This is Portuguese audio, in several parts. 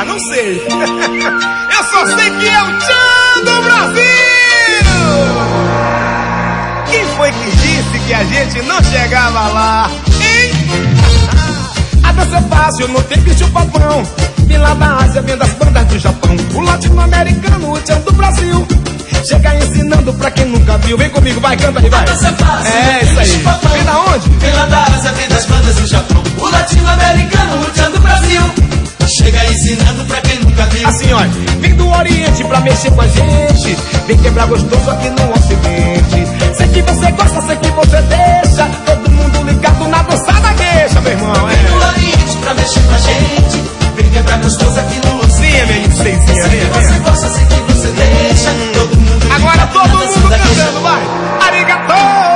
Ah, não sei. Eu só sei que é o Tchan do Brasil. Quem foi que disse que a gente não chegava lá, hein? A dança é fácil, não tem bicho papão. Vem lá da Ásia, vem das bandas do Japão. O latino-americano, o Tchan do Brasil. Chega ensinando pra quem nunca viu. Vem comigo, vai, canta aí, vai. A dança é fácil, é isso aí. Vem da onde? Vem lá da Ásia, vem das bandas do Japão. O latino-americano, o Tchan do Brasil. Chega ensinando pra quem nunca viu. Assim, olha, vem do Oriente pra mexer com a gente. Vem quebrar gostoso aqui no Ocidente. Sei que você gosta, sei que você deixa. Todo mundo ligado na dançada gueixa, meu irmão. Vem do Oriente pra mexer com a gente. Vem quebrar gostoso aqui no Ocidente. Sim, é minha licencinha. Sei que você gosta, sei que você deixa. Todo mundo agora todo mundo cantando, vai. Arigato,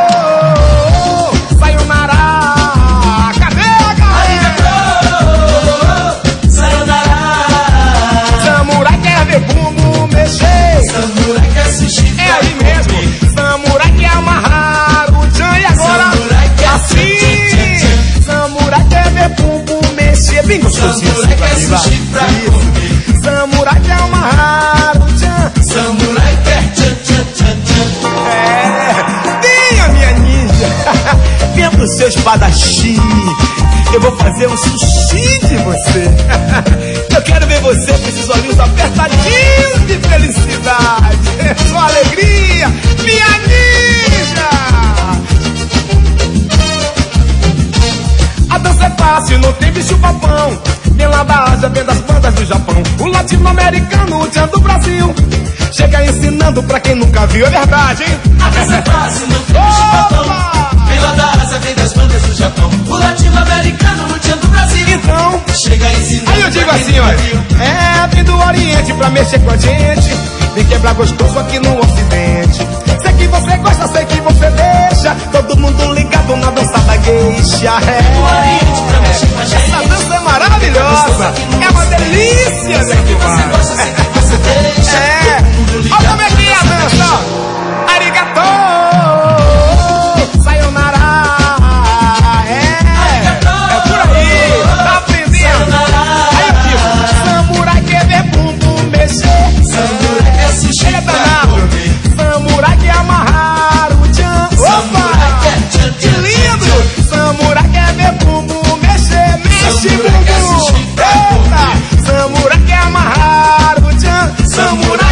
sayonara. Cadê a galera? Arigato, sayonara. Samurai quer ver bumbum mexer. Samurai quer sushi. É aí mesmo. Samurai quer amarrar o Tchan e agora Samurai quer assim. Samurai quer ver bumbum mexer. Bem gostosinho. Samurai quer sushi pra comer. Samurai quer amarrar o Tchan. Samurai quer tchan, tchan, tchan, tchan. Venha, minha ninja. Venha pro seu espadachim. Eu vou fazer um sushi de você. Eu quero ver você com esses olhinhos apertadinhos de felicidade. Sua alegria, minha ninja. A dança é fácil, não tem bicho papão. Vem lá da Ásia, vem das bandas do Japão. O latino-americano, o Tchan do Brasil. Chega ensinando pra quem nunca viu, é verdade, hein? A dança é fácil, não tem bicho papão. Vem lá da Ásia, vem das bandas do Japão. O latino-americano, o Tchan do Brasil. Então, chega ensinando. aí eu digo assim, olha. É, vem do Oriente pra mexer com a gente. Vem quebrar gostoso aqui no Ocidente. Sei que você gosta, sei que você deixa. Todo mundo ligado na dança da geisha. É. Do Oriente pra mexer com a gente. Essa dança é maravilhosa. É uma delícia, sei que você gosta, sei que você deixa. É. Olha como é que é a dança. Arigato, sayonara. É por aí. Tá aprendendo? Aí, tipo, samurai quer ver bumbum mexer. Samurai quer sushi pra comer. Samurai quer amarrar o Tchan. Samurai quer tchan, Que tchan, lindo! Samurai quer ver bumbum mexer. Mexe Samurai quer bumbum. sushi pra Eita! Samurai quer amarrar o Tchan. Samurai